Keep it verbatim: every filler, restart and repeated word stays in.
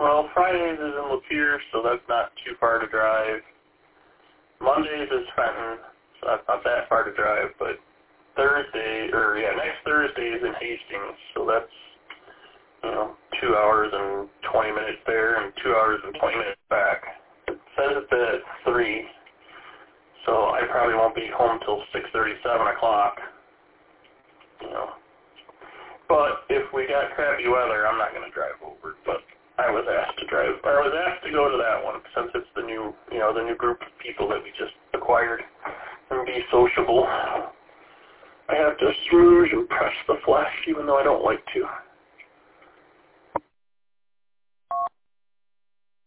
Well, Fridays is in Lapeer, so that's not too far to drive. Mondays is Fenton, so that's not that far to drive, but Thursday, or yeah, next Thursday is in Hastings, so that's, you know, two hours and twenty minutes there and two hours and twenty minutes back. It says it's at three, so I probably won't be home till six thirty, seven o'clock, you know. But if we got crappy weather, I'm not going to drive over, but I was asked to drive, or I was asked to go to that one since it's the new, you know, the new group of people that we just acquired and be sociable. I have to smooch and press the flesh even though I don't like to.